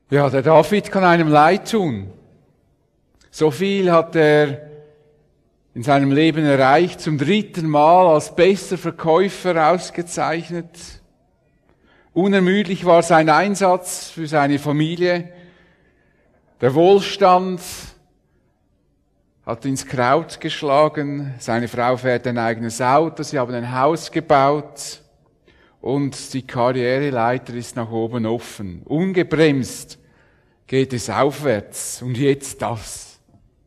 Ja, der David kann einem leid tun. So viel hat er in seinem Leben erreicht, zum 3. Mal als bester Verkäufer ausgezeichnet. Unermüdlich war sein Einsatz für seine Familie. Der Wohlstand hat ins Kraut geschlagen. Seine Frau fährt ein eigenes Auto, sie haben ein Haus gebaut und die Karriereleiter ist nach oben offen. Ungebremst geht es aufwärts und jetzt das.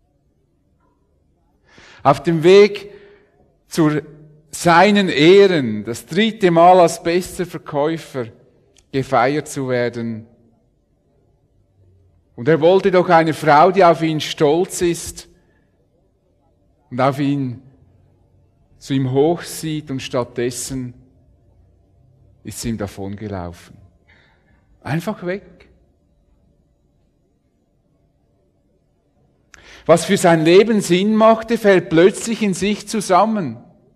Auf dem Weg zu seinen Ehren, das 3. Mal als bester Verkäufer gefeiert zu werden. Und er wollte doch eine Frau, die auf ihn stolz ist und auf ihn zu ihm hochsieht, und stattdessen ist sie ihm davongelaufen. Einfach weg. Was für sein Leben Sinn machte, fällt plötzlich in sich zusammen.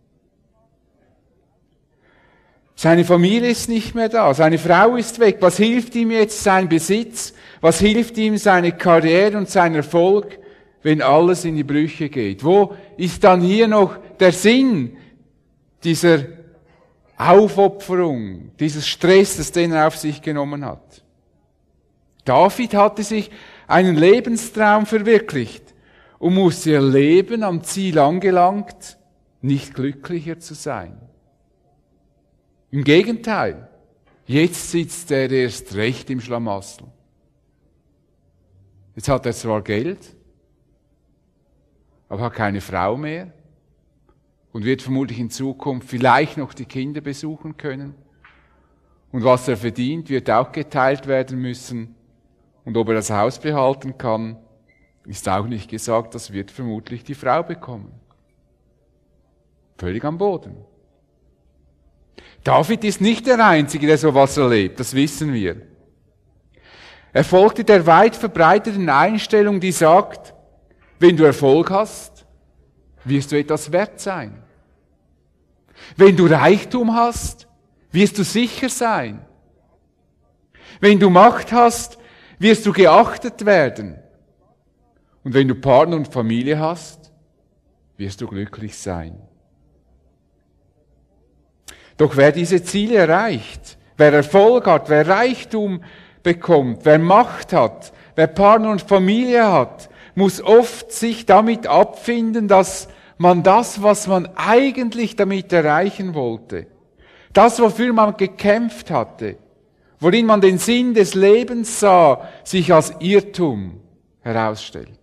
Seine Familie ist nicht mehr da, seine Frau ist weg. Was hilft ihm jetzt sein Besitz? Was hilft ihm seine Karriere und sein Erfolg, wenn alles in die Brüche geht? Wo ist dann hier noch der Sinn dieser Aufopferung, dieses Stresses, den er auf sich genommen hat? David hatte sich einen Lebenstraum verwirklicht und musste erleben, am Ziel angelangt, nicht glücklicher zu sein. Im Gegenteil, jetzt sitzt er erst recht im Schlamassel. Jetzt hat er zwar Geld, aber hat keine Frau mehr und wird vermutlich in Zukunft vielleicht noch die Kinder besuchen können. Und was er verdient, wird auch geteilt werden müssen. Und ob er das Haus behalten kann, ist auch nicht gesagt, das wird vermutlich die Frau bekommen. Völlig am Boden. David ist nicht der Einzige, der so was erlebt, das wissen wir. Er folgte der weit verbreiteten Einstellung, die sagt, wenn du Erfolg hast, wirst du etwas wert sein. Wenn du Reichtum hast, wirst du sicher sein. Wenn du Macht hast, wirst du geachtet werden. Und wenn du Partner und Familie hast, wirst du glücklich sein. Doch wer diese Ziele erreicht, wer Erfolg hat, wer Reichtum bekommt, wer Macht hat, wer Partner und Familie hat, muss oft sich damit abfinden, dass man das, was man eigentlich damit erreichen wollte, das, wofür man gekämpft hatte, worin man den Sinn des Lebens sah, sich als Irrtum herausstellt.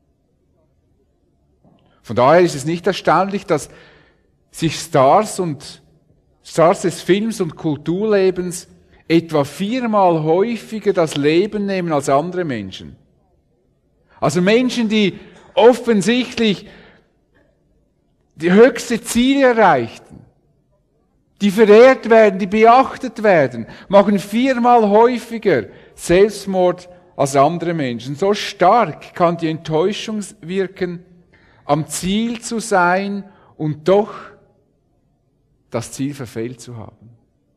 Von daher ist es nicht erstaunlich, dass sich Stars des Films und Kulturlebens etwa 4-mal häufiger das Leben nehmen als andere Menschen. Also Menschen, die offensichtlich die höchste Ziele erreichten, die verehrt werden, die beachtet werden, machen 4-mal häufiger Selbstmord als andere Menschen. So stark kann die Enttäuschung wirken, am Ziel zu sein und doch das Ziel verfehlt zu haben.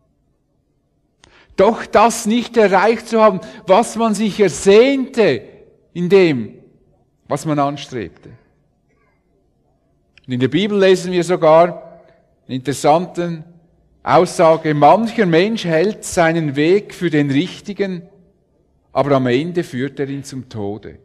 Doch das nicht erreicht zu haben, was man sich ersehnte in dem, was man anstrebte. Und in der Bibel lesen wir sogar eine interessante Aussage, mancher Mensch hält seinen Weg für den richtigen, aber am Ende führt er ihn zum Tode.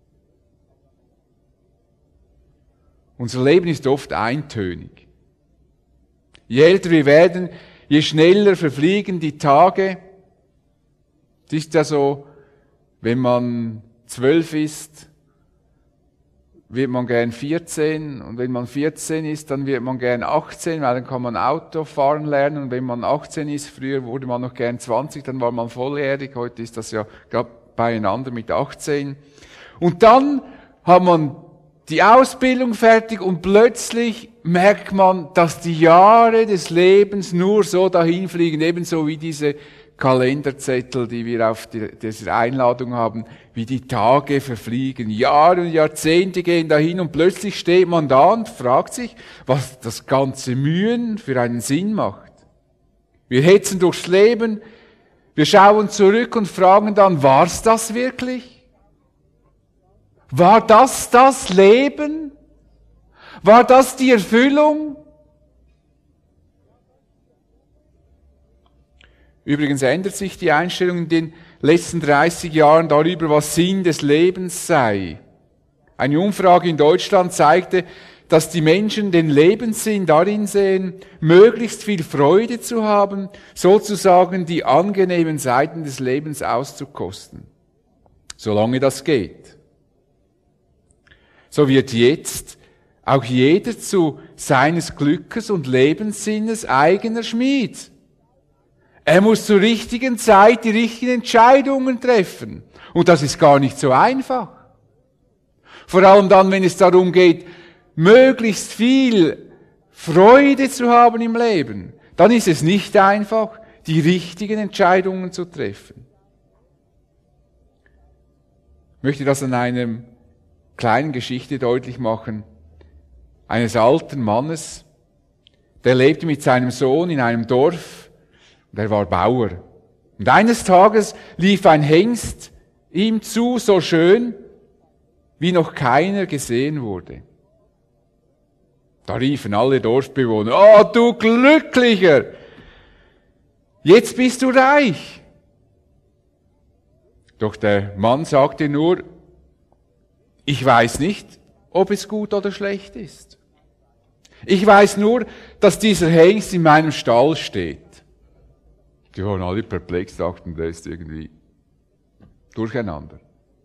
Unser Leben ist oft eintönig. Je älter wir werden, je schneller verfliegen die Tage. Es ist ja so, wenn man 12 ist, wird man gern 14, und wenn man 14 ist, dann wird man gern 18, weil dann kann man Auto fahren lernen, und wenn man 18 ist, früher wurde man noch gern 20, dann war man volljährig, heute ist das ja gerade beieinander mit 18. Und dann hat man die Ausbildung fertig und plötzlich merkt man, dass die Jahre des Lebens nur so dahinfliegen, ebenso wie diese Kalenderzettel, die wir auf dieser Einladung haben, wie die Tage verfliegen. Jahre und Jahrzehnte gehen dahin und plötzlich steht man da und fragt sich, was das ganze Mühen für einen Sinn macht. Wir hetzen durchs Leben, Wir schauen zurück und fragen dann, war's das wirklich? War das das Leben? War das die Erfüllung? Übrigens ändert sich die Einstellung in den letzten 30 Jahren darüber, was Sinn des Lebens sei. Eine Umfrage in Deutschland zeigte, dass die Menschen den Lebenssinn darin sehen, möglichst viel Freude zu haben, sozusagen die angenehmen Seiten des Lebens auszukosten, solange das geht. So wird jetzt auch jeder zu seines Glückes und Lebenssinnes eigener Schmied. Er muss zur richtigen Zeit die richtigen Entscheidungen treffen. Und das ist gar nicht so einfach. Vor allem dann, wenn es darum geht, möglichst viel Freude zu haben im Leben, dann ist es nicht einfach, die richtigen Entscheidungen zu treffen. Ich möchte das an einer kleinen Geschichte deutlich machen, eines alten Mannes, der lebte mit seinem Sohn in einem Dorf und er war Bauer. Und eines Tages lief ein Hengst ihm zu, so schön, wie noch keiner gesehen wurde. Da riefen alle Dorfbewohner, oh du Glücklicher, jetzt bist du reich. Doch der Mann sagte nur, ich weiß nicht, ob es gut oder schlecht ist. Ich weiß nur, dass dieser Hengst in meinem Stall steht. Die waren alle perplex, dachten, der ist irgendwie durcheinander.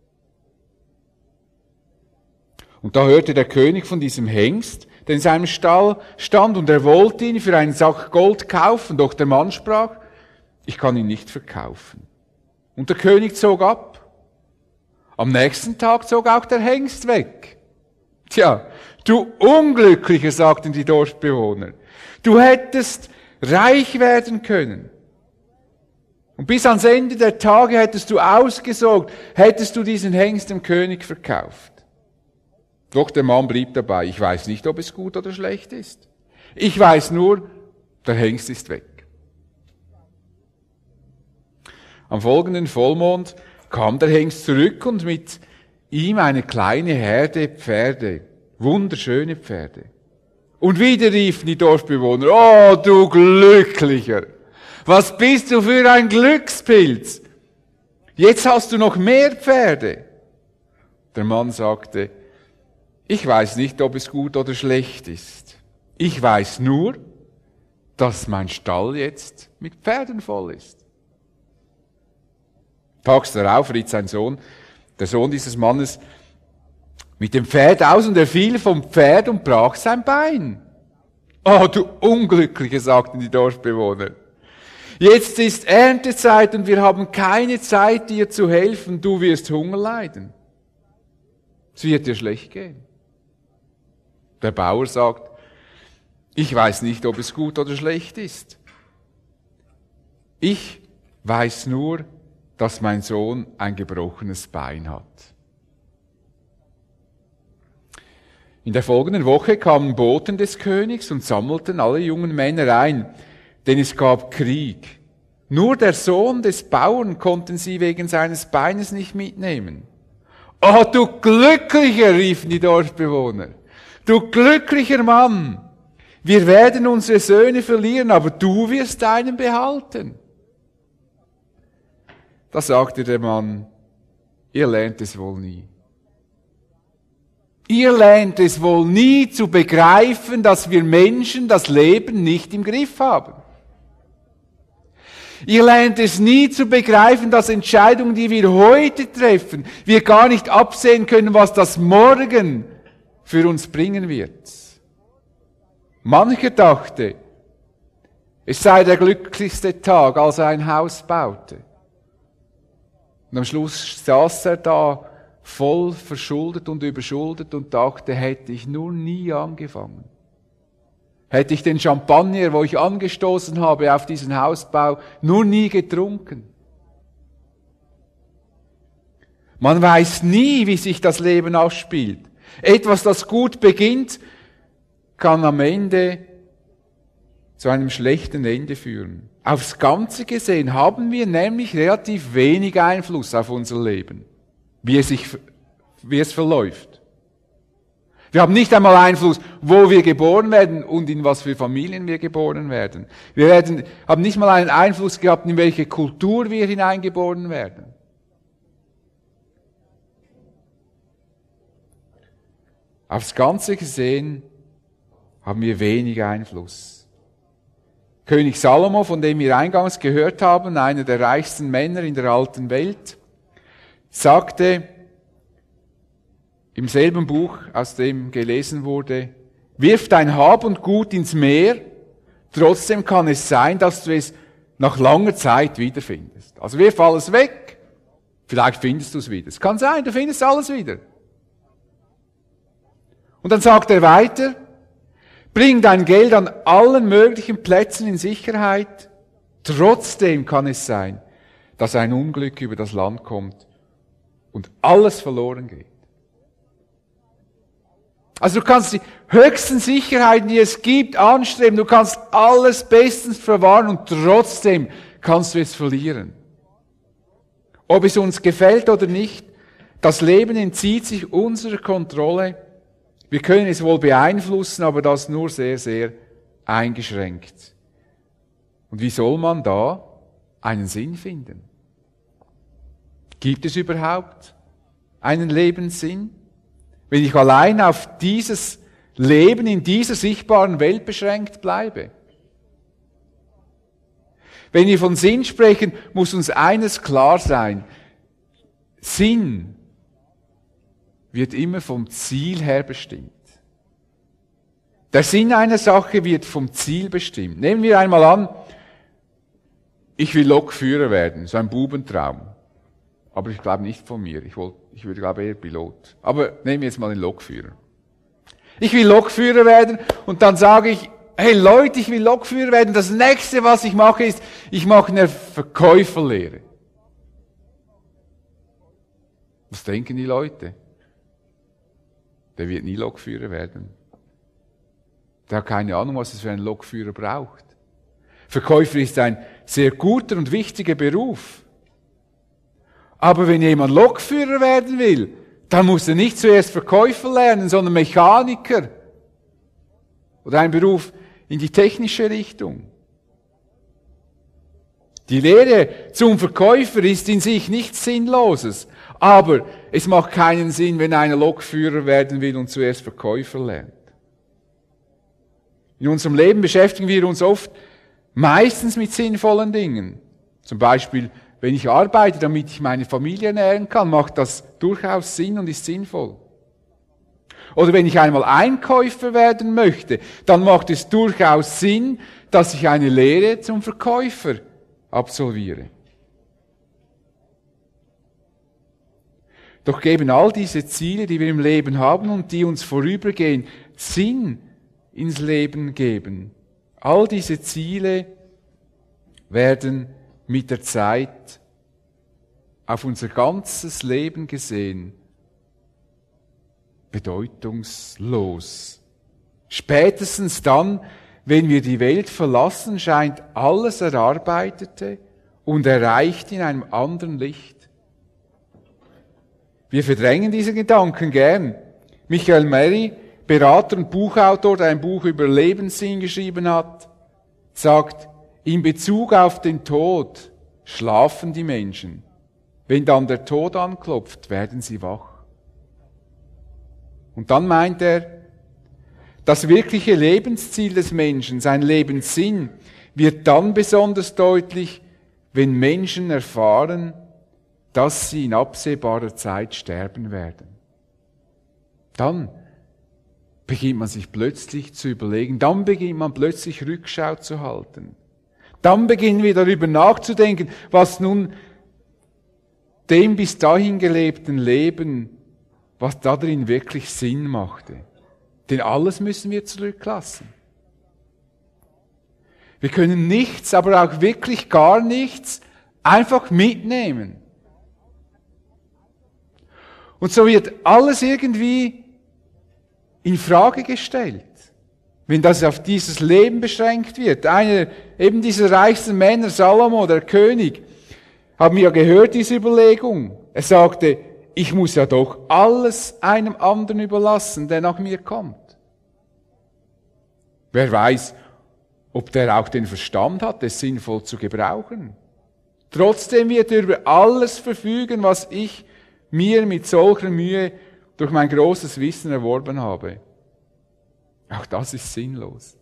Und da hörte der König von diesem Hengst, der in seinem Stall stand, und er wollte ihn für einen Sack Gold kaufen, doch der Mann sprach, ich kann ihn nicht verkaufen. Und der König zog ab. Am nächsten Tag zog auch der Hengst weg. Tja, du Unglücklicher, sagten die Dorfbewohner, du hättest reich werden können. Und bis ans Ende der Tage hättest du ausgesorgt, hättest du diesen Hengst dem König verkauft. Doch der Mann blieb dabei, ich weiß nicht, ob es gut oder schlecht ist. Ich weiß nur, der Hengst ist weg. Am folgenden Vollmond kam der Hengst zurück und mit ihm eine kleine Herde Pferde, wunderschöne Pferde. Und wieder riefen die Dorfbewohner, oh du Glücklicher, was bist du für ein Glückspilz? Jetzt hast du noch mehr Pferde. Der Mann sagte, ich weiß nicht, ob es gut oder schlecht ist. Ich weiß nur, dass mein Stall jetzt mit Pferden voll ist. Tags darauf ritt sein Sohn, der Sohn dieses Mannes, mit dem Pferd aus und er fiel vom Pferd und brach sein Bein. Oh, du Unglückliche, sagten die Dorfbewohner. Jetzt ist Erntezeit und wir haben keine Zeit, dir zu helfen. Du wirst Hunger leiden. Es wird dir schlecht gehen. Der Bauer sagt, ich weiß nicht, ob es gut oder schlecht ist. Ich weiß nur, dass mein Sohn ein gebrochenes Bein hat. In der folgenden Woche kamen Boten des Königs und sammelten alle jungen Männer ein, denn es gab Krieg. Nur der Sohn des Bauern konnten sie wegen seines Beines nicht mitnehmen. Oh, du Glücklicher, riefen die Dorfbewohner. Du glücklicher Mann, wir werden unsere Söhne verlieren, aber du wirst deinen behalten. Da sagte der Mann, ihr lernt es wohl nie. Ihr lernt es wohl nie zu begreifen, dass wir Menschen das Leben nicht im Griff haben. Ihr lernt es nie zu begreifen, dass Entscheidungen, die wir heute treffen, wir gar nicht absehen können, was das morgen für uns bringen wird. Mancher dachte, es sei der glücklichste Tag, als er ein Haus baute. Und am Schluss saß er da voll verschuldet und überschuldet und dachte, hätte ich nur nie angefangen. Hätte ich den Champagner, wo ich angestoßen habe auf diesen Hausbau, nur nie getrunken. Man weiß nie, wie sich das Leben ausspielt. Etwas, das gut beginnt, kann am Ende zu einem schlechten Ende führen. Aufs Ganze gesehen haben wir nämlich relativ wenig Einfluss auf unser Leben, wie es verläuft. Wir haben nicht einmal Einfluss, wo wir geboren werden und in was für Familien wir geboren werden. Wir haben nicht mal einen Einfluss gehabt, in welche Kultur wir hineingeboren werden. Aufs Ganze gesehen haben wir wenig Einfluss. König Salomo, von dem wir eingangs gehört haben, einer der reichsten Männer in der alten Welt, sagte im selben Buch, aus dem gelesen wurde, wirf dein Hab und Gut ins Meer, trotzdem kann es sein, dass du es nach langer Zeit wiederfindest. Also wirf alles weg, vielleicht findest du es wieder. Es kann sein, du findest alles wieder. Und dann sagt er weiter, bring dein Geld an allen möglichen Plätzen in Sicherheit, trotzdem kann es sein, dass ein Unglück über das Land kommt und alles verloren geht. Also du kannst die höchsten Sicherheiten, die es gibt, anstreben, du kannst alles bestens verwahren und trotzdem kannst du es verlieren. Ob es uns gefällt oder nicht, das Leben entzieht sich unserer Kontrolle. Wir können es wohl beeinflussen, aber das nur sehr, sehr eingeschränkt. Und wie soll man da einen Sinn finden? Gibt es überhaupt einen Lebenssinn? Wenn ich allein auf dieses Leben in dieser sichtbaren Welt beschränkt bleibe? Wenn wir von Sinn sprechen, muss uns eines klar sein. Sinn wird immer vom Ziel her bestimmt. Der Sinn einer Sache wird vom Ziel bestimmt. Nehmen wir einmal an, ich will Lokführer werden, so ein Bubentraum. Aber ich glaube nicht von mir. Ich würde glaube eher Pilot. Aber nehmen wir jetzt mal den Lokführer. Ich will Lokführer werden und dann sage ich, hey Leute, ich will Lokführer werden. Das nächste, was ich mache, ist, ich mache eine Verkäuferlehre. Was denken die Leute? Der wird nie Lokführer werden. Der hat keine Ahnung, was es für einen Lokführer braucht. Verkäufer ist ein sehr guter und wichtiger Beruf. Aber wenn jemand Lokführer werden will, dann muss er nicht zuerst Verkäufer lernen, sondern Mechaniker. Oder ein Beruf in die technische Richtung. Die Lehre zum Verkäufer ist in sich nichts Sinnloses. Aber es macht keinen Sinn, wenn einer Lokführer werden will und zuerst Verkäufer lernt. In unserem Leben beschäftigen wir uns oft meistens mit sinnvollen Dingen. Zum Beispiel, wenn ich arbeite, damit ich meine Familie ernähren kann, macht das durchaus Sinn und ist sinnvoll. Oder wenn ich einmal Einkäufer werden möchte, dann macht es durchaus Sinn, dass ich eine Lehre zum Verkäufer absolviere. Doch geben all diese Ziele, die wir im Leben haben und die uns vorübergehen, Sinn ins Leben geben. All diese Ziele werden mit der Zeit auf unser ganzes Leben gesehen bedeutungslos. Spätestens dann, wenn wir die Welt verlassen, scheint alles Erarbeitete und erreicht in einem anderen Licht. Wir verdrängen diese Gedanken gern. Michael Mary, Berater und Buchautor, der ein Buch über Lebenssinn geschrieben hat, sagt, in Bezug auf den Tod schlafen die Menschen. Wenn dann der Tod anklopft, werden sie wach. Und dann meint er, das wirkliche Lebensziel des Menschen, sein Lebenssinn, wird dann besonders deutlich, wenn Menschen erfahren, dass sie in absehbarer Zeit sterben werden. Dann beginnt man sich plötzlich zu überlegen, dann beginnt man plötzlich Rückschau zu halten. Dann beginnen wir darüber nachzudenken, was nun dem bis dahin gelebten Leben, was da drin wirklich Sinn machte. Denn alles müssen wir zurücklassen. Wir können nichts, aber auch wirklich gar nichts einfach mitnehmen. Und so wird alles irgendwie in Frage gestellt. wenn das auf dieses Leben beschränkt wird. Einer, eben dieser reichsten Männer, Salomo, der König, haben wir ja gehört, diese Überlegung. Er sagte, ich muss ja doch alles einem anderen überlassen, der nach mir kommt. Wer weiß, ob der auch den Verstand hat, es sinnvoll zu gebrauchen. Trotzdem wird er über alles verfügen, was ich mir mit solcher Mühe durch mein großes Wissen erworben habe. Auch das ist sinnlos.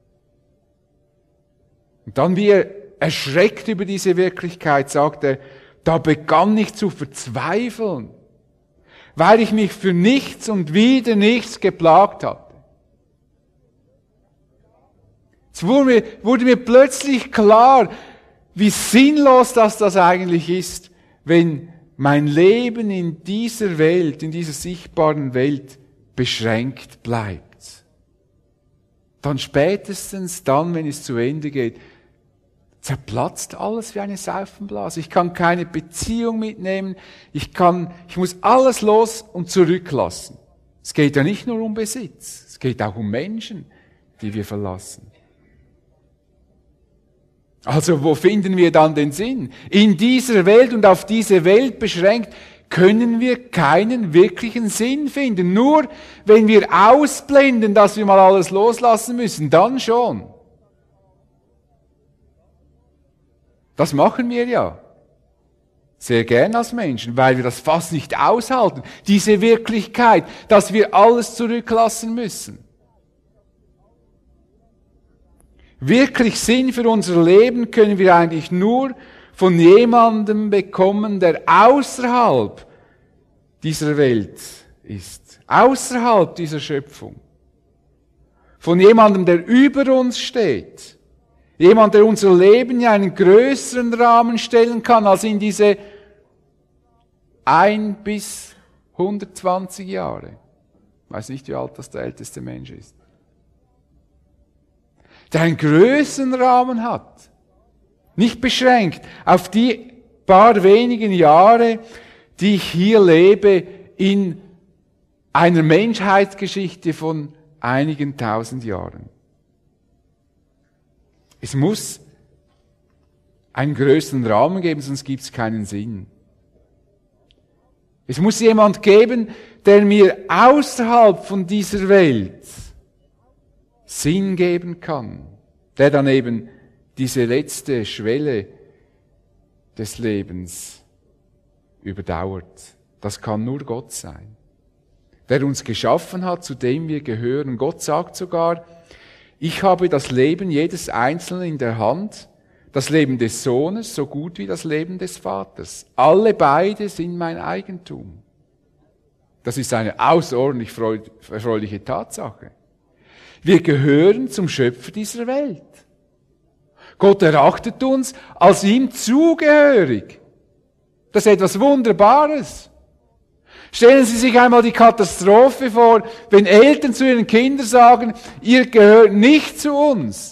Und dann, wie er erschreckt über diese Wirklichkeit, sagt er, da begann ich zu verzweifeln, weil ich mich für nichts und wieder nichts geplagt hatte. Es wurde mir plötzlich klar, wie sinnlos das eigentlich ist, wenn mein Leben in dieser Welt, in dieser sichtbaren Welt beschränkt bleibt. Dann spätestens dann, wenn es zu Ende geht, zerplatzt alles wie eine Seifenblase. Ich kann keine Beziehung mitnehmen. Ich muss alles los und zurücklassen. Es geht ja nicht nur um Besitz. Es geht auch um Menschen, die wir verlassen. Also wo finden wir dann den Sinn? In dieser Welt und auf diese Welt beschränkt können wir keinen wirklichen Sinn finden. Nur wenn wir ausblenden, dass wir mal alles loslassen müssen, dann schon. Das machen wir ja sehr gern als Menschen, weil wir das fast nicht aushalten. Diese Wirklichkeit, dass wir alles zurücklassen müssen. Wirklich Sinn für unser Leben können wir eigentlich nur von jemandem bekommen, der außerhalb dieser Welt ist, außerhalb dieser Schöpfung. Von jemandem, der über uns steht. Jemand, der unser Leben in einen größeren Rahmen stellen kann, als in diese 1 bis 120 Jahre. Ich weiß nicht, wie alt das der älteste Mensch ist. Der einen größeren Rahmen hat. Nicht beschränkt auf die paar wenigen Jahre, die ich hier lebe, in einer Menschheitsgeschichte von einigen tausend Jahren. Es muss einen größeren Rahmen geben, sonst gibt es keinen Sinn. Es muss jemand geben, der mir außerhalb von dieser Welt Sinn geben kann, der dann eben diese letzte Schwelle des Lebens überdauert. Das kann nur Gott sein, der uns geschaffen hat, zu dem wir gehören. Gott sagt sogar, ich habe das Leben jedes Einzelnen in der Hand, das Leben des Sohnes so gut wie das Leben des Vaters. Alle beide sind mein Eigentum. Das ist eine außerordentlich erfreuliche Tatsache. Wir gehören zum Schöpfer dieser Welt. Gott erachtet uns als ihm zugehörig. Das ist etwas Wunderbares. Stellen Sie sich einmal die Katastrophe vor, wenn Eltern zu ihren Kindern sagen, ihr gehört nicht zu uns.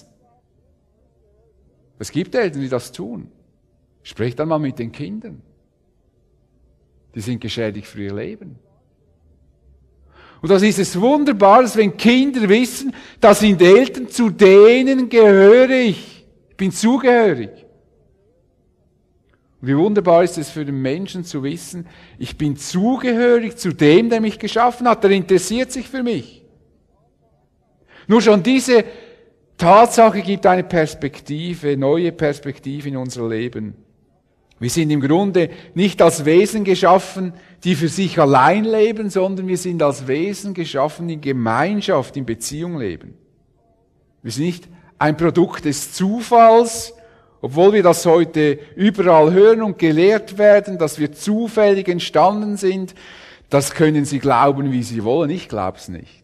Es gibt Eltern, die das tun. Sprecht dann mal mit den Kindern. Die sind geschädigt für ihr Leben. Und das ist es Wunderbares, wenn Kinder wissen, da sind Eltern, zu denen gehöre ich. Ich bin zugehörig. Und wie wunderbar ist es für den Menschen zu wissen, ich bin zugehörig zu dem, der mich geschaffen hat, der interessiert sich für mich. Nur schon diese Tatsache gibt eine Perspektive, neue Perspektive in unser Leben. Wir sind im Grunde nicht als Wesen geschaffen, die für sich allein leben, sondern wir sind als Wesen geschaffen, die in Gemeinschaft, in Beziehung leben. Wir sind nicht ein Produkt des Zufalls, obwohl wir das heute überall hören und gelehrt werden, dass wir zufällig entstanden sind. Das können Sie glauben, wie Sie wollen. Ich glaube es nicht.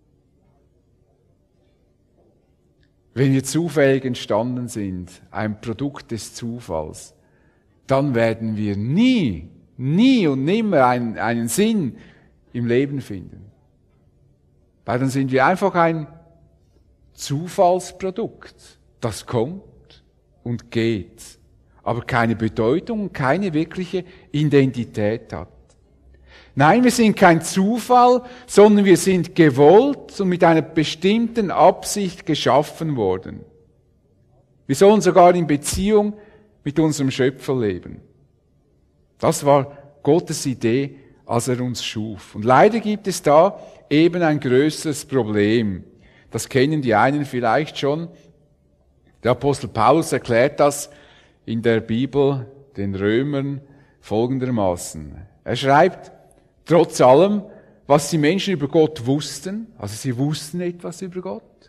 Wenn wir zufällig entstanden sind, ein Produkt des Zufalls, dann werden wir nie und nimmer einen Sinn im Leben finden. Weil dann sind wir einfach ein Zufallsprodukt, das kommt und geht, aber keine Bedeutung und keine wirkliche Identität hat. Nein, wir sind kein Zufall, sondern wir sind gewollt und mit einer bestimmten Absicht geschaffen worden. Wir sollen sogar in Beziehung mit unserem Schöpfer leben. Das war Gottes Idee, als er uns schuf. Und leider gibt es da eben ein größeres Problem. Das kennen die einen vielleicht schon. Der Apostel Paulus erklärt das in der Bibel den Römern folgendermaßen. Er schreibt, trotz allem, was die Menschen über Gott wussten, also sie wussten etwas über Gott.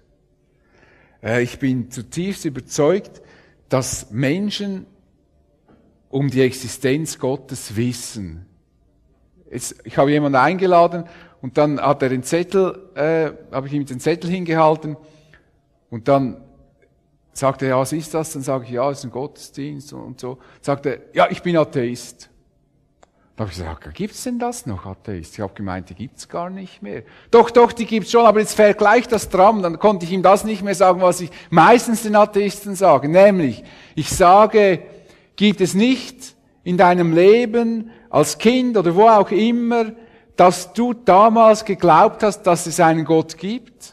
Ich bin zutiefst überzeugt, dass Menschen um die Existenz Gottes wissen. Ich habe jemanden eingeladen und dann hat er den Zettel, habe ich ihm den Zettel hingehalten und dann sagte er, ja, was ist das? Dann sage ich, ja, es ist ein Gottesdienst und so. Sagt er, ja, ich bin Atheist. Da habe ich gesagt, gibt's denn das noch, Atheist? Ich habe gemeint, die gibt's gar nicht mehr. Doch, die gibt's schon, aber jetzt fährt gleich das Tram. Dann konnte ich ihm das nicht mehr sagen, was ich meistens den Atheisten sage. Nämlich, ich sage, gibt es nicht in deinem Leben als Kind oder wo auch immer, dass du damals geglaubt hast, dass es einen Gott gibt?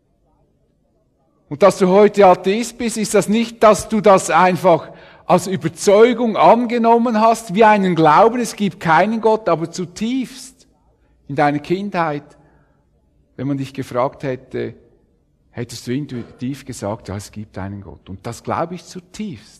Und dass du heute Atheist bist, ist das nicht, dass du das einfach als Überzeugung angenommen hast, wie einen Glauben, es gibt keinen Gott, aber zutiefst in deiner Kindheit, wenn man dich gefragt hätte, hättest du intuitiv gesagt, ja, es gibt einen Gott. Und das glaube ich zutiefst.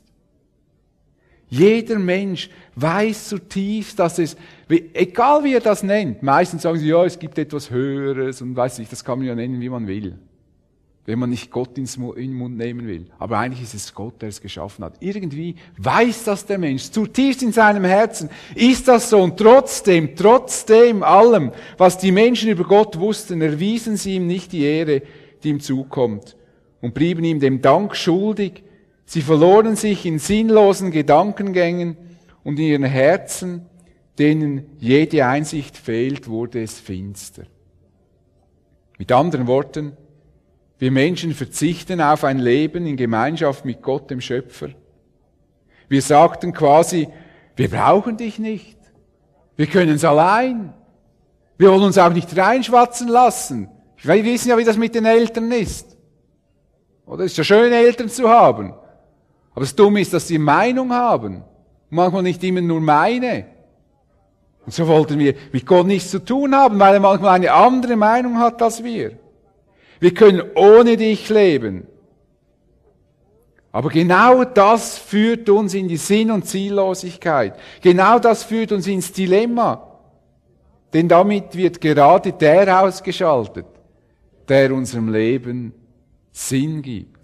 Jeder Mensch weiß zutiefst, dass es, egal wie er das nennt, meistens sagen sie, ja, es gibt etwas Höheres und weiß ich, das kann man ja nennen, wie man will. Wenn man nicht Gott in den Mund nehmen will. Aber eigentlich ist es Gott, der es geschaffen hat. Irgendwie weiß das der Mensch. Zutiefst in seinem Herzen ist das so. Und trotzdem allem, was die Menschen über Gott wussten, erwiesen sie ihm nicht die Ehre, die ihm zukommt. Und blieben ihm dem Dank schuldig. Sie verloren sich in sinnlosen Gedankengängen und in ihren Herzen, denen jede Einsicht fehlt, wurde es finster. Mit anderen Worten, wir Menschen verzichten auf ein Leben in Gemeinschaft mit Gott, dem Schöpfer. Wir sagten quasi, wir brauchen dich nicht. Wir können es allein. Wir wollen uns auch nicht reinschwatzen lassen. Wir wissen ja, wie das mit den Eltern ist. Oder? Es ist ja schön, Eltern zu haben. Aber das Dumme ist, dass sie Meinung haben. Und manchmal nicht immer nur meine. Und so wollten wir mit Gott nichts zu tun haben, weil er manchmal eine andere Meinung hat als wir. Wir können ohne dich leben. Aber genau das führt uns in die Sinn- und Ziellosigkeit. Genau das führt uns ins Dilemma. Denn damit wird gerade der ausgeschaltet, der unserem Leben Sinn gibt.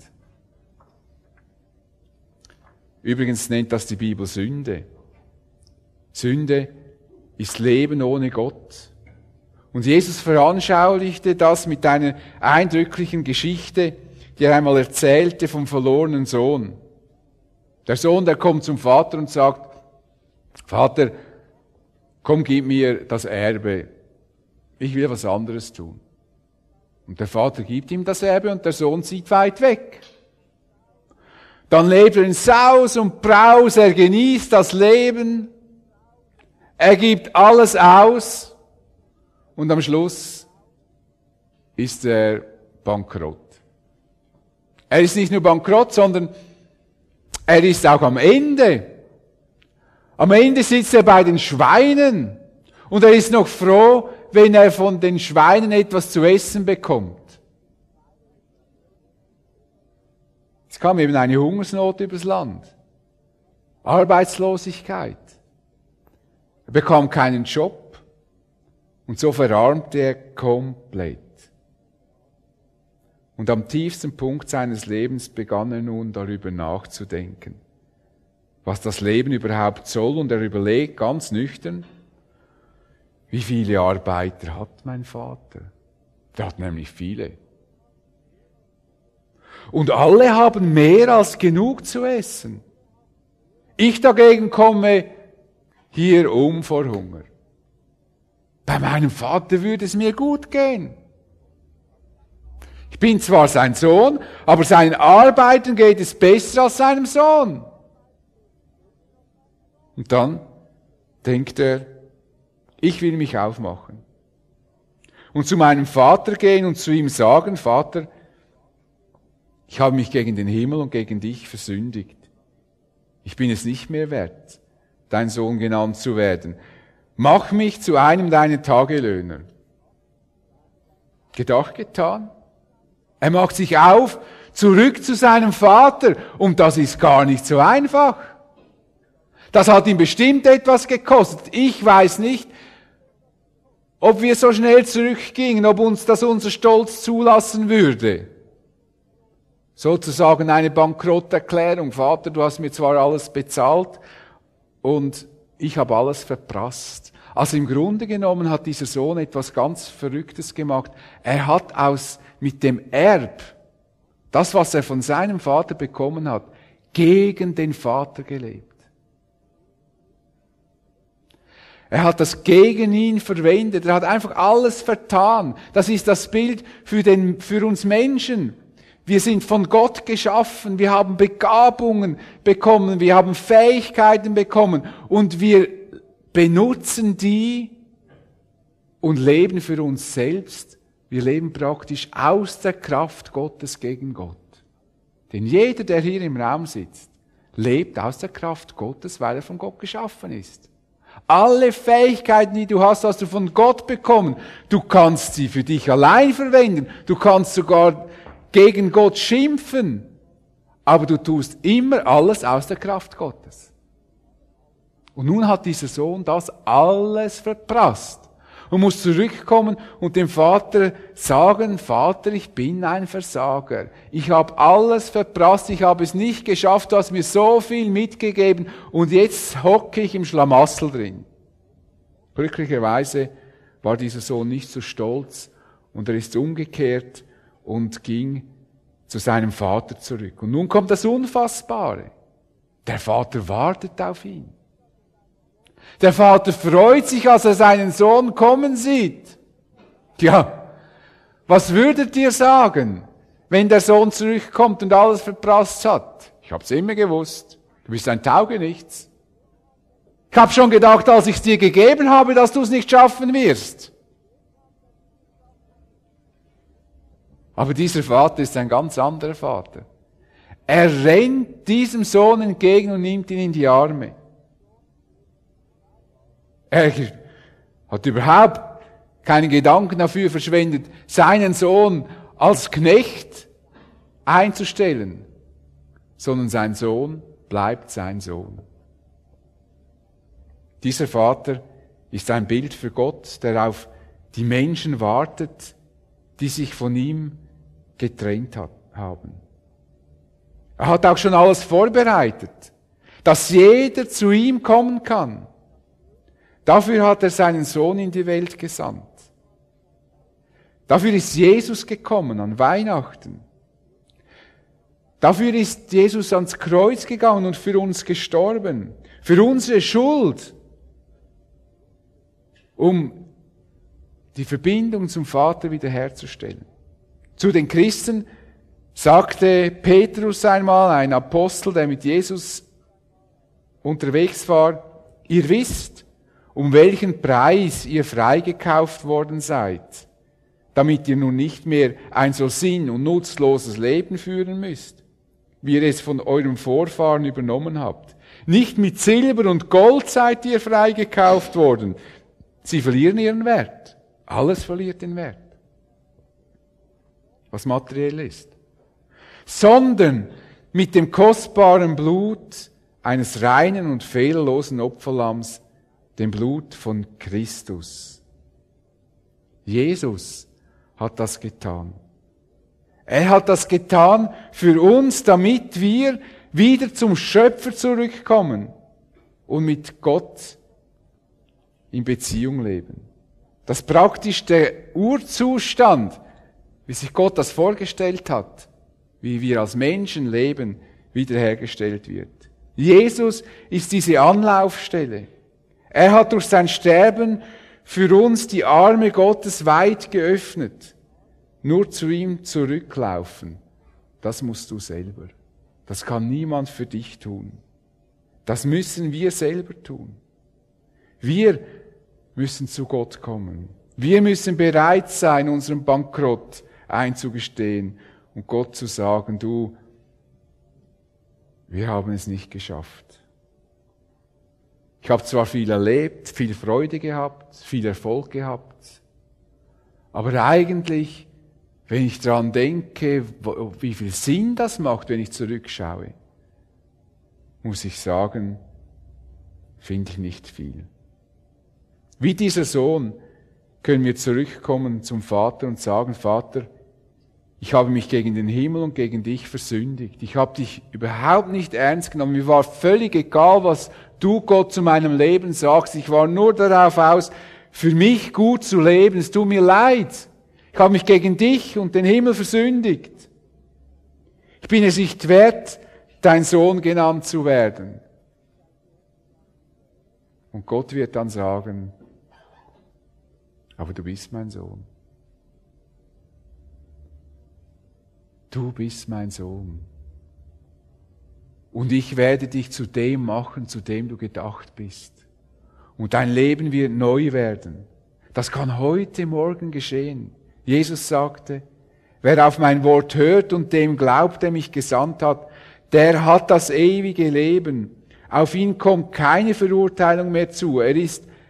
Übrigens nennt das die Bibel Sünde. Sünde ist Leben ohne Gott. Und Jesus veranschaulichte das mit einer eindrücklichen Geschichte, die er einmal erzählte vom verlorenen Sohn. Der Sohn, der kommt zum Vater und sagt, Vater, komm, gib mir das Erbe. Ich will was anderes tun. Und der Vater gibt ihm das Erbe und der Sohn zieht weit weg. Dann lebt er in Saus und Braus, er genießt das Leben, er gibt alles aus. Und am Schluss ist er bankrott. Er ist nicht nur bankrott, sondern er ist auch am Ende. Am Ende sitzt er bei den Schweinen und er ist noch froh, wenn er von den Schweinen etwas zu essen bekommt. Es kam eben eine Hungersnot übers Land. Arbeitslosigkeit. Er bekam keinen Job. Und so verarmte er komplett. Und am tiefsten Punkt seines Lebens begann er nun darüber nachzudenken, was das Leben überhaupt soll. Und er überlegt ganz nüchtern, wie viele Arbeiter hat mein Vater? Der hat nämlich viele. Und alle haben mehr als genug zu essen. Ich dagegen komme hier um vor Hunger. Bei meinem Vater würde es mir gut gehen. Ich bin zwar sein Sohn, aber seinen Arbeitern geht es besser als seinem Sohn. Und dann denkt er, Ich will mich aufmachen. Und zu meinem Vater gehen und zu ihm sagen, Vater, ich habe mich gegen den Himmel und gegen dich versündigt. Ich bin es nicht mehr wert, dein Sohn genannt zu werden. Mach mich zu einem deiner Tagelöhner. Gedacht, getan. Er macht sich auf, zurück zu seinem Vater. Und das ist gar nicht so einfach. Das hat ihm bestimmt etwas gekostet. Ich weiß nicht, ob wir so schnell zurückgingen, ob uns das unser Stolz zulassen würde. Sozusagen eine Bankrotterklärung. Vater, du hast mir zwar alles bezahlt und ich habe alles verprasst. Also im Grunde genommen hat dieser Sohn etwas ganz Verrücktes gemacht. Er hat mit dem Erb, das, was er von seinem Vater bekommen hat, gegen den Vater gelebt. Er hat das gegen ihn verwendet. Er hat einfach alles vertan. Das ist das Bild für uns Menschen. Wir sind von Gott geschaffen. Wir haben Begabungen bekommen. Wir haben Fähigkeiten bekommen. Und wir benutzen die und leben für uns selbst. Wir leben praktisch aus der Kraft Gottes gegen Gott. Denn jeder, der hier im Raum sitzt, lebt aus der Kraft Gottes, weil er von Gott geschaffen ist. Alle Fähigkeiten, die du hast du von Gott bekommen. Du kannst sie für dich allein verwenden. Du kannst sogar gegen Gott schimpfen. Aber du tust immer alles aus der Kraft Gottes. Und nun hat dieser Sohn das alles verprasst. Und muss zurückkommen und dem Vater sagen, Vater, ich bin ein Versager. Ich habe alles verprasst, ich habe es nicht geschafft, du hast mir so viel mitgegeben und jetzt hocke ich im Schlamassel drin. Glücklicherweise war dieser Sohn nicht so stolz und er ist umgekehrt und ging zu seinem Vater zurück. Und nun kommt das Unfassbare. Der Vater wartet auf ihn. Der Vater freut sich, als er seinen Sohn kommen sieht. Ja, was würdet ihr sagen, wenn der Sohn zurückkommt und alles verprasst hat? Ich hab's immer gewusst. Du bist ein Taugenichts. Ich habe schon gedacht, als ich es dir gegeben habe, dass du es nicht schaffen wirst. Aber dieser Vater ist ein ganz anderer Vater. Er rennt diesem Sohn entgegen und nimmt ihn in die Arme. Er hat überhaupt keinen Gedanken dafür verschwendet, seinen Sohn als Knecht einzustellen, sondern sein Sohn bleibt sein Sohn. Dieser Vater ist ein Bild für Gott, der auf die Menschen wartet, die sich von ihm getrennt haben. Er hat auch schon alles vorbereitet, dass jeder zu ihm kommen kann. Dafür hat er seinen Sohn in die Welt gesandt. Dafür ist Jesus gekommen an Weihnachten. Dafür ist Jesus ans Kreuz gegangen und für uns gestorben. Für unsere Schuld. Um die Verbindung zum Vater wiederherzustellen. Zu den Christen sagte Petrus einmal, ein Apostel, der mit Jesus unterwegs war, ihr wisst, um welchen Preis ihr freigekauft worden seid, damit ihr nun nicht mehr ein so sinn- und nutzloses Leben führen müsst, wie ihr es von eurem Vorfahren übernommen habt. Nicht mit Silber und Gold seid ihr freigekauft worden. Sie verlieren ihren Wert. Alles verliert den Wert, was materiell ist. Sondern mit dem kostbaren Blut eines reinen und fehlerlosen Opferlamms, dem Blut von Christus. Jesus hat das getan. Er hat das getan für uns, damit wir wieder zum Schöpfer zurückkommen und mit Gott in Beziehung leben. Dass praktisch der Urzustand, wie sich Gott das vorgestellt hat, wie wir als Menschen leben, wiederhergestellt wird. Jesus ist diese Anlaufstelle. Er hat durch sein Sterben für uns die Arme Gottes weit geöffnet. Nur zu ihm zurücklaufen, das musst du selber. Das kann niemand für dich tun. Das müssen wir selber tun. Wir müssen zu Gott kommen. Wir müssen bereit sein, unseren Bankrott einzugestehen und Gott zu sagen, du, wir haben es nicht geschafft. Ich habe zwar viel erlebt, viel Freude gehabt, viel Erfolg gehabt, aber eigentlich, wenn ich daran denke, wie viel Sinn das macht, wenn ich zurückschaue, muss ich sagen, finde ich nicht viel. Wie dieser Sohn können wir zurückkommen zum Vater und sagen, Vater, ich habe mich gegen den Himmel und gegen dich versündigt. Ich habe dich überhaupt nicht ernst genommen. Mir war völlig egal, was du, Gott, zu meinem Leben sagst. Ich war nur darauf aus, für mich gut zu leben. Es tut mir leid. Ich habe mich gegen dich und den Himmel versündigt. Ich bin es nicht wert, dein Sohn genannt zu werden. Und Gott wird dann sagen, aber du bist mein Sohn. Du bist mein Sohn. Und ich werde dich zu dem machen, zu dem du gedacht bist. Und dein Leben wird neu werden. Das kann heute Morgen geschehen. Jesus sagte, wer auf mein Wort hört und dem glaubt, der mich gesandt hat, der hat das ewige Leben. Auf ihn kommt keine Verurteilung mehr zu. Er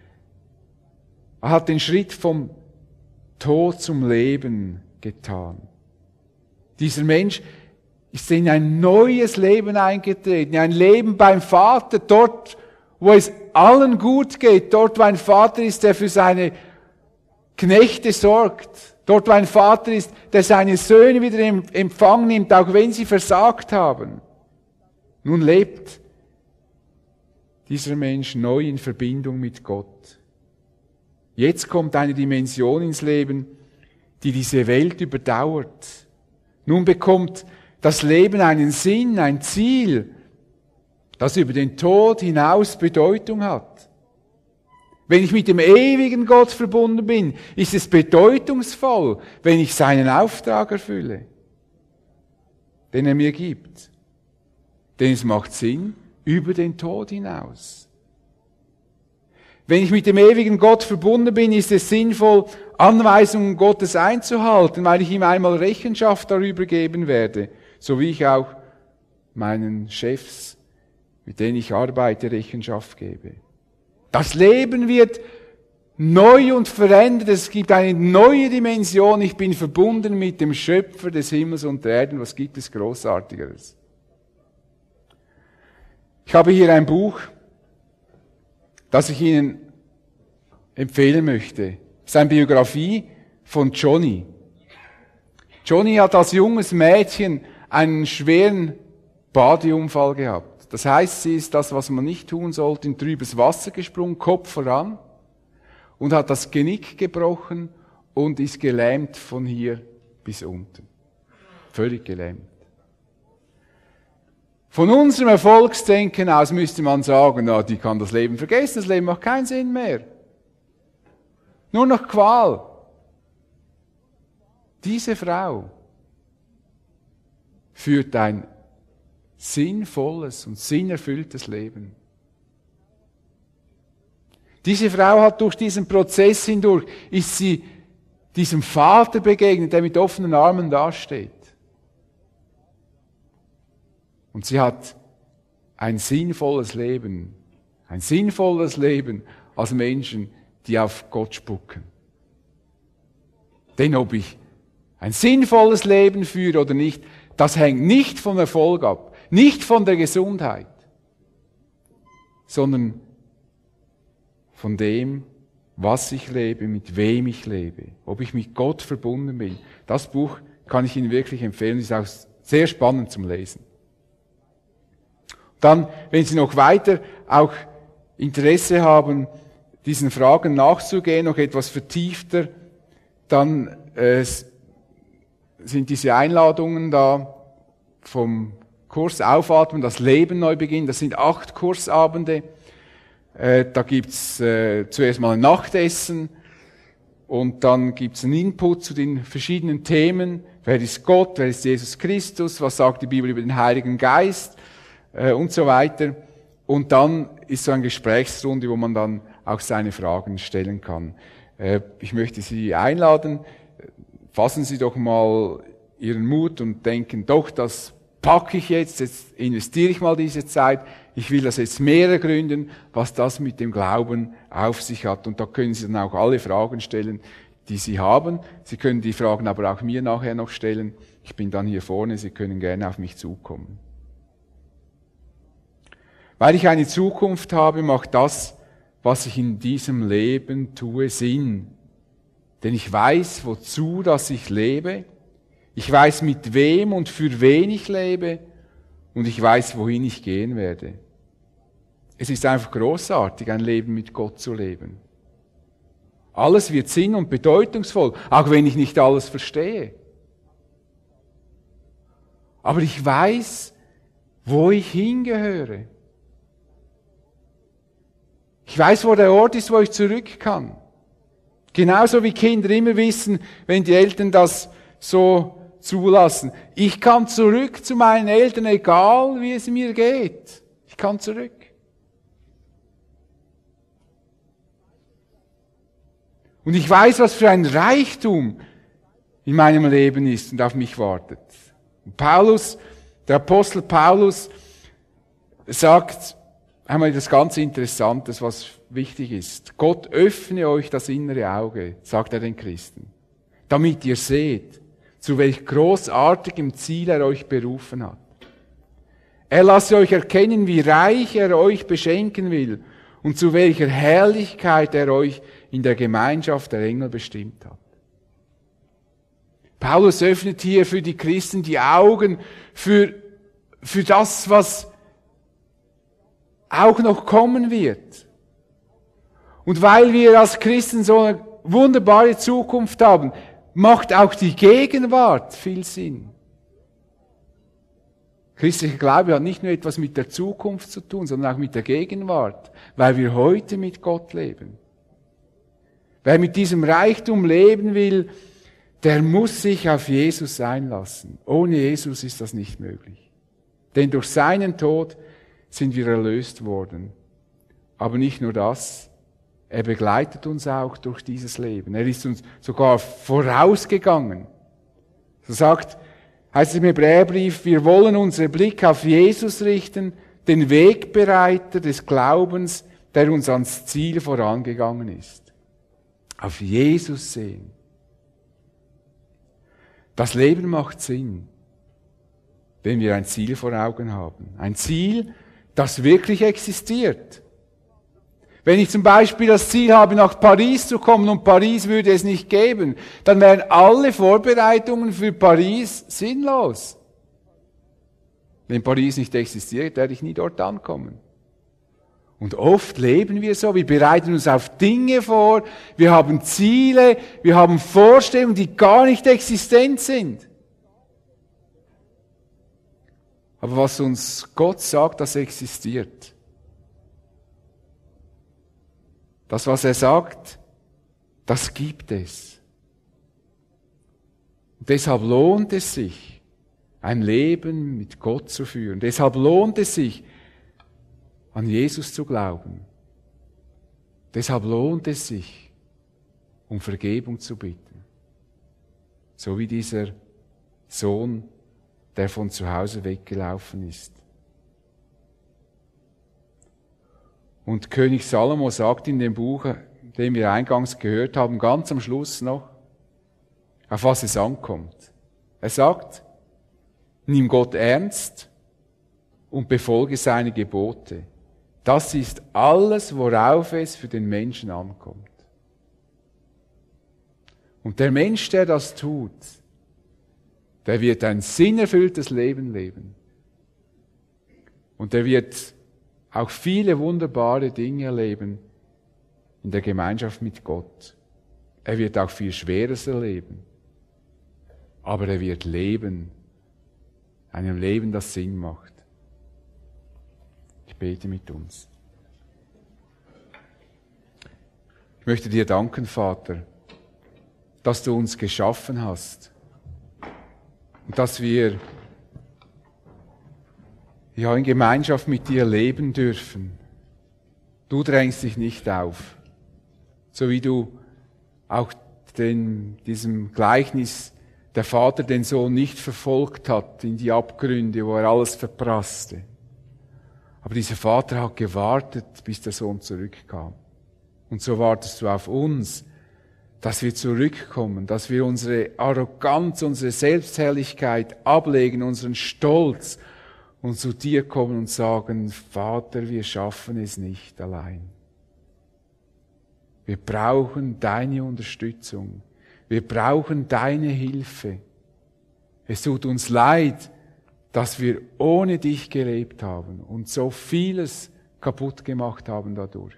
hat den Schritt vom Tod zum Leben getan. Dieser Mensch ist in ein neues Leben eingetreten, in ein Leben beim Vater, dort, wo es allen gut geht, dort, wo ein Vater ist, der für seine Knechte sorgt, dort, wo ein Vater ist, der seine Söhne wieder in Empfang nimmt, auch wenn sie versagt haben. Nun lebt dieser Mensch neu in Verbindung mit Gott. Jetzt kommt eine Dimension ins Leben, die diese Welt überdauert. Nun bekommt das Leben einen Sinn, ein Ziel, das über den Tod hinaus Bedeutung hat. Wenn ich mit dem ewigen Gott verbunden bin, ist es bedeutungsvoll, wenn ich seinen Auftrag erfülle, den er mir gibt. Denn es macht Sinn über den Tod hinaus. Wenn ich mit dem ewigen Gott verbunden bin, ist es sinnvoll, Anweisungen Gottes einzuhalten, weil ich ihm einmal Rechenschaft darüber geben werde, so wie ich auch meinen Chefs, mit denen ich arbeite, Rechenschaft gebe. Das Leben wird neu und verändert, es gibt eine neue Dimension, ich bin verbunden mit dem Schöpfer des Himmels und der Erden, was gibt es Großartigeres? Ich habe hier ein Buch, das ich Ihnen empfehlen möchte. Es ist eine Biografie von Johnny. Johnny hat als junges Mädchen einen schweren Badeunfall gehabt. Das heißt, sie ist das, was man nicht tun sollte, in trübes Wasser gesprungen, Kopf voran und hat das Genick gebrochen und ist gelähmt von hier bis unten. Völlig gelähmt. Von unserem Erfolgsdenken aus müsste man sagen, na, die kann das Leben vergessen, das Leben macht keinen Sinn mehr. Nur noch Qual. Diese Frau führt ein sinnvolles und sinnerfülltes Leben. Diese Frau hat durch diesen Prozess hindurch, ist sie diesem Vater begegnet, der mit offenen Armen dasteht. Und sie hat ein sinnvolles Leben als Menschen, die auf Gott spucken. Denn ob ich ein sinnvolles Leben führe oder nicht, das hängt nicht vom Erfolg ab, nicht von der Gesundheit, sondern von dem, was ich lebe, mit wem ich lebe, ob ich mit Gott verbunden bin. Das Buch kann ich Ihnen wirklich empfehlen, ist auch sehr spannend zum Lesen. Dann, wenn Sie noch weiter auch Interesse haben, diesen Fragen nachzugehen, noch etwas vertiefter, dann sind diese Einladungen da vom Kurs Aufatmen, das Leben neu beginnen. Das sind 8 Kursabende. Da gibt's zuerst mal ein Nachtessen und dann gibt's einen Input zu den verschiedenen Themen. Wer ist Gott? Wer ist Jesus Christus? Was sagt die Bibel über den Heiligen Geist? Und so weiter. Und dann ist so eine Gesprächsrunde, wo man dann auch seine Fragen stellen kann. Ich möchte Sie einladen, fassen Sie doch mal Ihren Mut und denken, doch, das packe ich jetzt investiere ich mal diese Zeit. Ich will das jetzt mehr ergründen, was das mit dem Glauben auf sich hat. Und da können Sie dann auch alle Fragen stellen, die Sie haben. Sie können die Fragen aber auch mir nachher noch stellen. Ich bin dann hier vorne, Sie können gerne auf mich zukommen. Weil ich eine Zukunft habe, macht das, was ich in diesem Leben tue, Sinn. Denn ich weiß, wozu dass ich lebe. Ich weiß, mit wem und für wen ich lebe. Und ich weiß, wohin ich gehen werde. Es ist einfach großartig, ein Leben mit Gott zu leben. Alles wird sinn- und bedeutungsvoll, auch wenn ich nicht alles verstehe. Aber ich weiß, wo ich hingehöre. Ich weiß, wo der Ort ist, wo ich zurück kann. Genauso wie Kinder immer wissen, wenn die Eltern das so zulassen. Ich kann zurück zu meinen Eltern, egal wie es mir geht. Ich kann zurück. Und ich weiß, was für ein Reichtum in meinem Leben ist und auf mich wartet. Und Paulus, der Apostel Paulus, sagt einmal etwas ganz Interessantes, was wichtig ist. Gott öffne euch das innere Auge, sagt er den Christen, damit ihr seht, zu welch großartigem Ziel er euch berufen hat. Er lasse euch erkennen, wie reich er euch beschenken will und zu welcher Herrlichkeit er euch in der Gemeinschaft der Engel bestimmt hat. Paulus öffnet hier für die Christen die Augen für das, was auch noch kommen wird. Und weil wir als Christen so eine wunderbare Zukunft haben, macht auch die Gegenwart viel Sinn. Christlicher Glaube hat nicht nur etwas mit der Zukunft zu tun, sondern auch mit der Gegenwart, weil wir heute mit Gott leben. Wer mit diesem Reichtum leben will, der muss sich auf Jesus einlassen. Ohne Jesus ist das nicht möglich. Denn durch seinen Tod sind wir erlöst worden. Aber nicht nur das, er begleitet uns auch durch dieses Leben. Er ist uns sogar vorausgegangen. So heißt es im Hebräerbrief, wir wollen unseren Blick auf Jesus richten, den Wegbereiter des Glaubens, der uns ans Ziel vorangegangen ist. Auf Jesus sehen. Das Leben macht Sinn, wenn wir ein Ziel vor Augen haben. Ein Ziel, das wirklich existiert. Wenn ich zum Beispiel das Ziel habe, nach Paris zu kommen und Paris würde es nicht geben, dann wären alle Vorbereitungen für Paris sinnlos. Wenn Paris nicht existiert, werde ich nie dort ankommen. Und oft leben wir so, wir bereiten uns auf Dinge vor, wir haben Ziele, wir haben Vorstellungen, die gar nicht existent sind. Aber was uns Gott sagt, das existiert. Das, was er sagt, das gibt es. Und deshalb lohnt es sich, ein Leben mit Gott zu führen. Deshalb lohnt es sich, an Jesus zu glauben. Deshalb lohnt es sich, um Vergebung zu bitten. So wie dieser Sohn, der von zu Hause weggelaufen ist. Und König Salomo sagt in dem Buch, den wir eingangs gehört haben, ganz am Schluss noch, auf was es ankommt. Er sagt, nimm Gott ernst und befolge seine Gebote. Das ist alles, worauf es für den Menschen ankommt. Und der Mensch, der das tut, der wird ein sinnerfülltes Leben leben. Und der wird auch viele wunderbare Dinge erleben in der Gemeinschaft mit Gott. Er wird auch viel Schweres erleben. Aber er wird leben. Einem Leben, das Sinn macht. Ich bete mit uns. Ich möchte dir danken, Vater, dass du uns geschaffen hast und dass wir in Gemeinschaft mit dir leben dürfen. Du drängst dich nicht auf. So wie du auch diesem Gleichnis der Vater den Sohn nicht verfolgt hat in die Abgründe, wo er alles verprasste. Aber dieser Vater hat gewartet, bis der Sohn zurückkam. Und so wartest du auf uns, dass wir zurückkommen, dass wir unsere Arroganz, unsere Selbstherrlichkeit ablegen, unseren Stolz und zu dir kommen und sagen, Vater, wir schaffen es nicht allein. Wir brauchen deine Unterstützung. Wir brauchen deine Hilfe. Es tut uns leid, dass wir ohne dich gelebt haben und so vieles kaputt gemacht haben dadurch.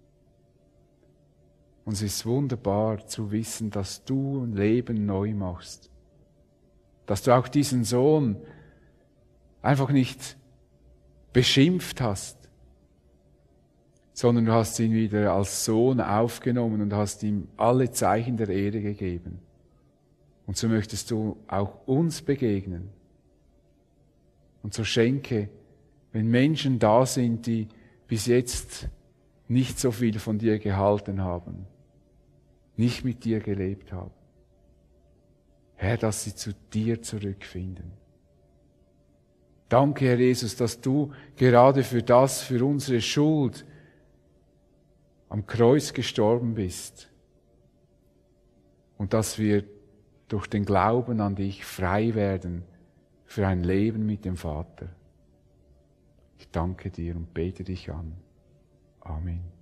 Und es ist wunderbar zu wissen, dass du ein Leben neu machst. Dass du auch diesen Sohn einfach nicht beschimpft hast, sondern du hast ihn wieder als Sohn aufgenommen und hast ihm alle Zeichen der Ehre gegeben. Und so möchtest du auch uns begegnen. Und so schenke, wenn Menschen da sind, die bis jetzt nicht so viel von dir gehalten haben, nicht mit dir gelebt haben, Herr, dass sie zu dir zurückfinden. Danke, Herr Jesus, dass du gerade für unsere Schuld am Kreuz gestorben bist und dass wir durch den Glauben an dich frei werden für ein Leben mit dem Vater. Ich danke dir und bete dich an. Amen.